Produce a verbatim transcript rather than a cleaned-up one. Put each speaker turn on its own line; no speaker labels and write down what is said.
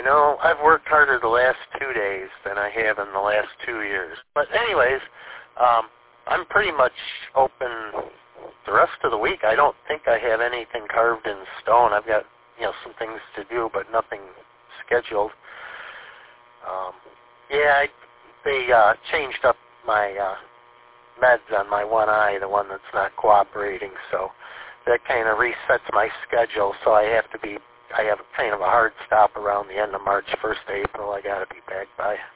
know, I've worked harder the last two days than I have in the last two years. But anyways, um, I'm pretty much open the rest of the week. I don't think I have anything carved in stone. I've got, you know, some things to do, but nothing scheduled. Um, yeah, I, they uh, changed up my uh, meds on my one eye, the one that's not cooperating, so that kind of resets my schedule, so I have to be, I have kind of a hard stop around the end of March, first of April. I got to be back by.